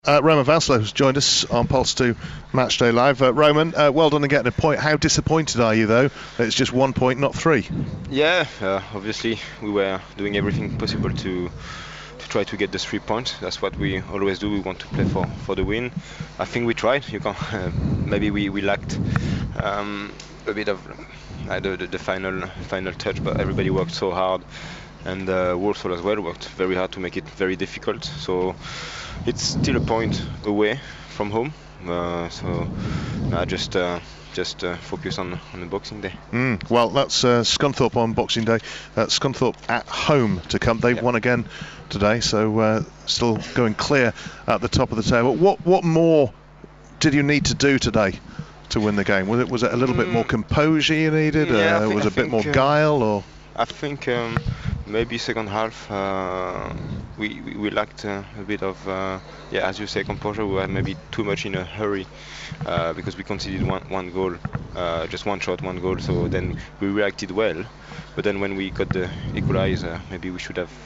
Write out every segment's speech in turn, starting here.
Roman Vassallo has joined us on Pulse 2 Matchday Live. Roman, well done on getting a point. How disappointed are you, though, that it's just 1 point, not 3? Yeah, obviously we were doing everything possible to try to get the 3 points. That's what we always do. We want to play for the win. I think we tried. You can maybe we lacked a bit of the final touch, but everybody worked so hard, and Walsall as well worked very hard to make it very difficult. So it's still a point away from home. So I just focus on the Boxing Day. Well, that's Scunthorpe on Boxing Day. Scunthorpe at home to come. They've won again today, so still going clear at the top of the table. What more did you need to do today to win the game? Was it a little bit more composure you needed? Was it a bit more guile? Or I think maybe second half we lacked a bit of as you say, composure. We were maybe too much in a hurry because we conceded one goal, just one shot, one goal. So then we reacted well, but then when we got the equalizer, maybe we should have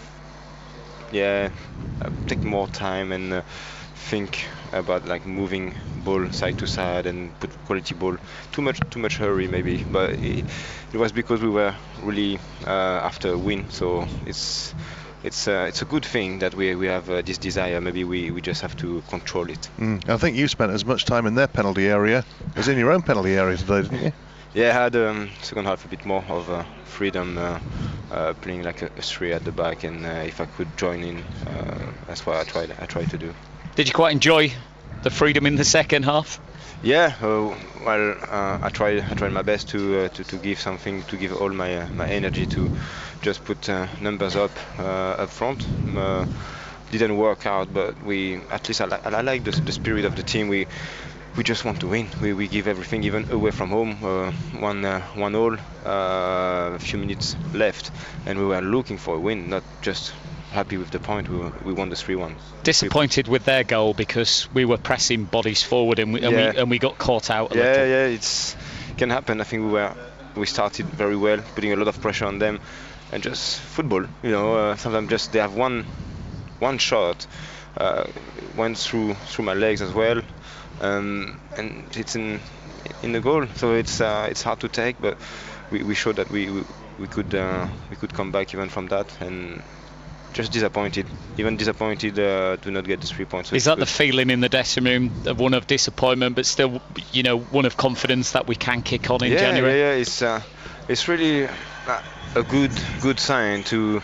take more time and think about like moving ball side to side and put quality ball. Too much hurry maybe, but it was because we were really after a win. So it's a good thing that we have this desire. Maybe we just have to control it. I think you spent as much time in their penalty area as in your own penalty area today, didn't you? Yeah, I had second half a bit more of freedom, playing like a 3 at the back, and if I could join in, that's what I tried to do. Did you quite enjoy the freedom in the second half? Yeah, I tried my best to give something, to give all my energy to just put numbers up front. Didn't work out, but at least I like the spirit of the team. We just want to win. We give everything, even away from home. 1-1, a few minutes left, and we were looking for a win, not just happy with the point. We won the 3-1. Disappointed with their goal because we were pressing bodies forward and we got caught out a little. Yeah, it can happen. I think we started very well, putting a lot of pressure on them, and just football. Sometimes just they have one shot went through my legs as well, and it's in the goal. So it's hard to take, but we showed that we could come back even from that, and just disappointed to not get the 3 points. So is that the feeling in the dressing room, one of disappointment, but still, one of confidence that we can kick on in January? Yeah. It's really a good sign to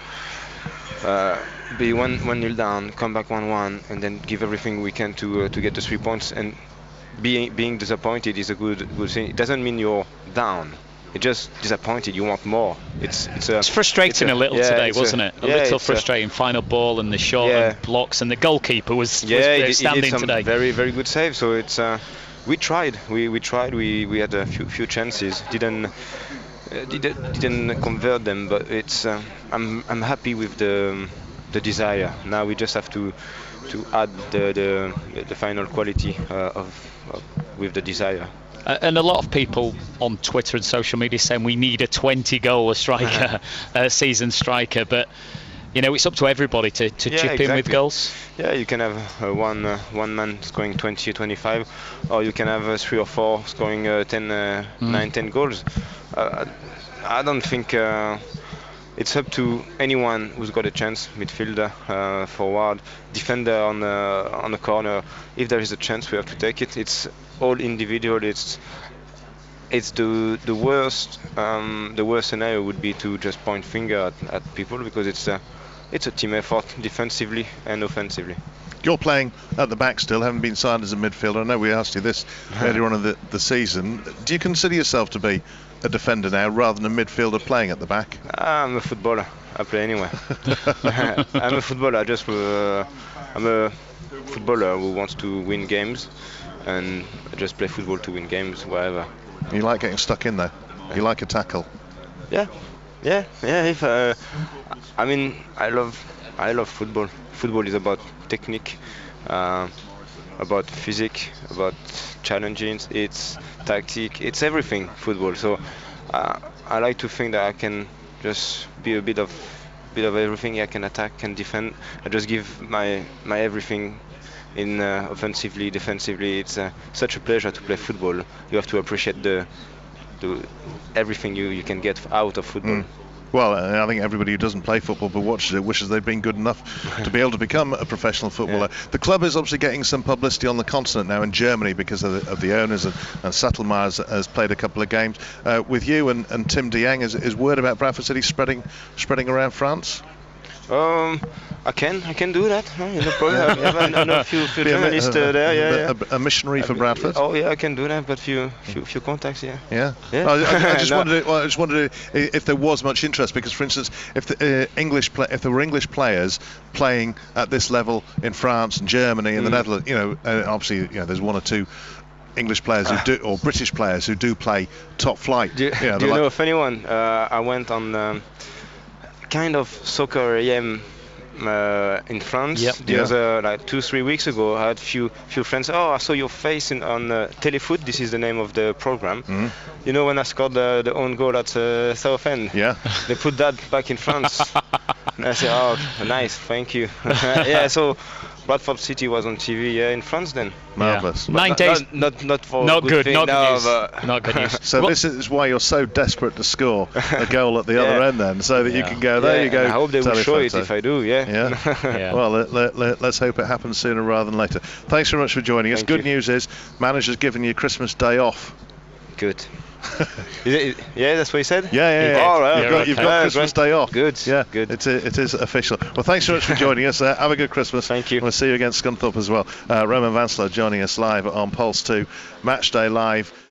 be 1-0 down, come back 1-1, and then give everything we can to get the 3 points. And being disappointed is a good thing. It doesn't mean you're down. It's just disappointed. You want more. It's frustrating a little today, wasn't it? A little frustrating. Final ball and the shot and blocks, and the goalkeeper was outstanding today. Very, very good save. So we tried. We tried. We had a few chances. Didn't convert them. But I'm happy with the desire. Now we just have to add the final quality with the desire. And a lot of people on Twitter and social media saying we need a 20-goal striker, season striker, but it's up to everybody to chip in with goals. Yeah, you can have one man scoring 20 or 25, or you can have 3 or 4 scoring 9-10 goals. I don't think it's up to anyone who's got a chance, midfielder, forward, defender on the corner. If there is a chance, we have to take it. It's all individual. It's the worst scenario would be to just point finger at people, because it's a team effort, defensively and offensively. You're playing at the back still, haven't been signed as a midfielder. I know we asked you this earlier on in the season. Do you consider yourself to be a defender now rather than a midfielder playing at the back? I'm a footballer. I play anywhere. I'm a footballer. I'm a footballer who wants to win games, and I just play football to win games wherever. You like getting stuck in though? You like a tackle? Yeah. If I love football. Football is about technique, about physics, about challenging. It's tactic. It's everything. Football. So I like to think that I can just be a bit of everything. I can attack, can defend. I just give my everything in offensively, defensively. It's such a pleasure to play football. You have to appreciate the everything you can get out of football. Well, I think everybody who doesn't play football but watches it wishes they'd been good enough to be able to become a professional footballer. The club is obviously getting some publicity on the continent now in Germany because of the owners, and Sattelmayer has played a couple of games. With you and Tim de Jong, is word about Bradford City spreading around France? I can do that. No problem. I know a few journalists there. A missionary for Bradford. Oh yeah, I can do that. But few contacts. Yeah. I just wondered if there was much interest, because, for instance, if there were English players playing at this level in France and Germany and the Netherlands, obviously, there's one or two English players who do, or British players who do play top flight. Do you know of anyone? I went on kind of soccer EM in France. The other, like 2-3 weeks ago, I had few friends. Oh, I saw your face on Telefoot. This is the name of the program. You know, when I scored the own goal at Southend. Yeah. They put that back in France. And I said, oh, nice, thank you. So Bradford City was on TV in France then. Marvellous. 9 days. Not for not good. thing, not no, good news. Not good news. So this is why you're so desperate to score a goal at the other end, then, so that you can go. There you go. I hope they will show it if I do. Well, let's hope it happens sooner rather than later. Thanks very much for joining us. Good news is, manager's given you Christmas Day off. Good. That's what he said? Yeah. All right. You've got Christmas Day off. Good. Yeah, good. It is official. Well, thanks so much for joining us. Have a good Christmas. Thank you. We'll see you against Scunthorpe as well. Roman Vanslo joining us live on Pulse 2 Matchday Live.